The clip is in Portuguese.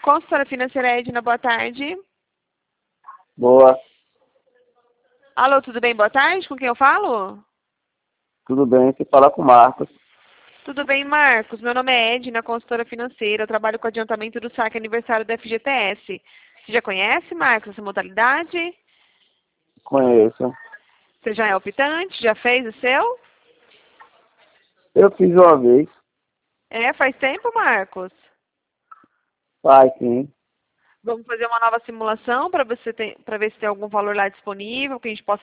Consultora financeira Edna, boa tarde. Boa, Alô, tudo bem? Boa tarde. Com quem eu falo? tudo bem? Você fala com o Marcos. Tudo bem, Marcos. Meu nome é Edna, consultora financeira. Eu trabalho com adiantamento do saque aniversário da FGTS. Você já conhece, Marcos, essa modalidade? Conheço. Você já é optante? Já fez o seu? Eu fiz uma vez. É, faz tempo, Marcos. Faz sim. Vamos fazer uma nova simulação para ver se tem algum valor lá disponível que a gente possa